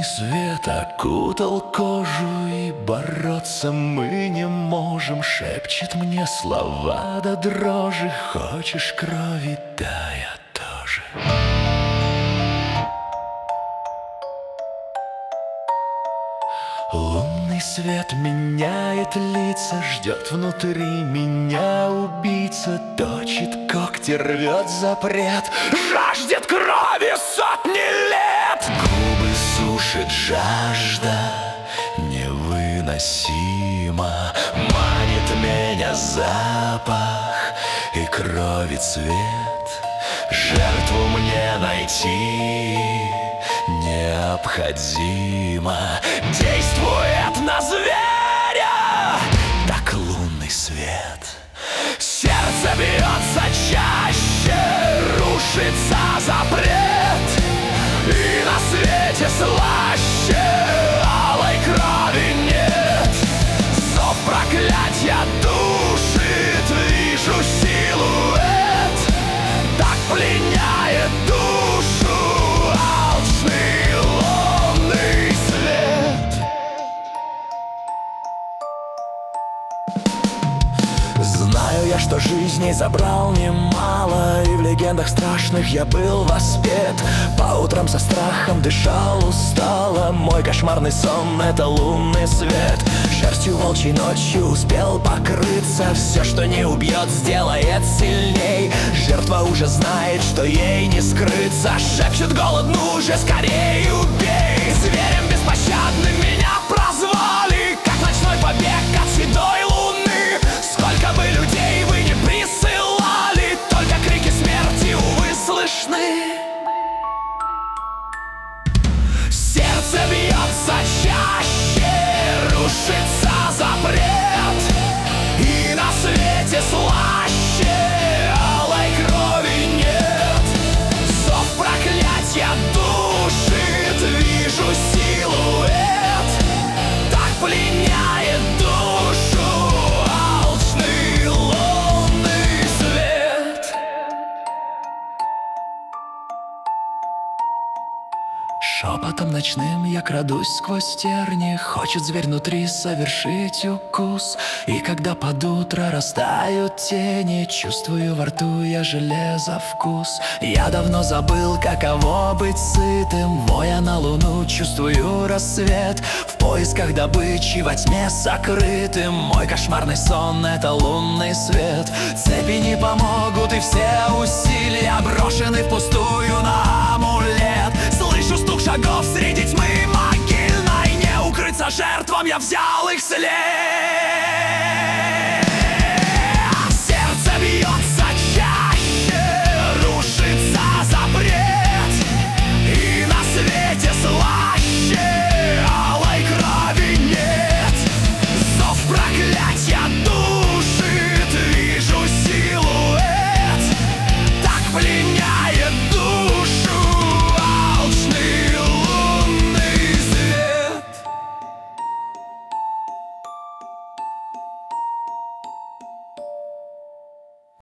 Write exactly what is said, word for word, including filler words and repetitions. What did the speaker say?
Лунный свет окутал кожу, и бороться мы не можем. Шепчет мне слова до дрожи: хочешь крови, да, я тоже. Лунный свет меняет лица, ждет внутри меня убийца. Точит когти, рвет запрет, жаждет крови сотни лет. Губы сушит жажда невыносимо, манит меня запах и крови цвет. Жертву мне найти необходимо. Действует на зверя так лунный свет. Сердце бьется чаще, рушится запрет, и на свете слаще алой крови нет. Зов проклятья душит, вижу силуэт, так пленяет душу алчный лунный свет. Знаю я, что жизней забрал немало, и в легендах страшных я был воспет. По утрам со страхом дышал устало, мой кошмарный сон — это лунный свет. Шерстью волчьей ночью успел покрыться, все, что не убьет, сделает сильней. Жертва уже знает, что ей не скрыться, шепчет голод: ну же, скорей убей. Зверем беспощадным меня прозвали, как ночной побег от седой луны. Сколько бы людей вы не присылали, только крики смерти, увы, слышны. Сердце бьется чаще, рушится запрет, и на свете слаще алой крови нет. Зов проклятья душит, вижу силуэт, так пленяет душу алчный лунный свет. Шепотом ночным я крадусь сквозь терни, хочет зверь внутри совершить укус. И когда под утро растают тени, чувствую во рту я железо вкус. Я давно забыл, каково быть сытым, воя на луну, чувствую рассвет. В поисках добычи во тьме сокрытым, мой кошмарный сон — это лунный свет. Цепи не помогут, и все усилия брошены впустую на амулет. Слышу стук шагов среди тьмы могильной, не укрыться жертвам, я взял их след.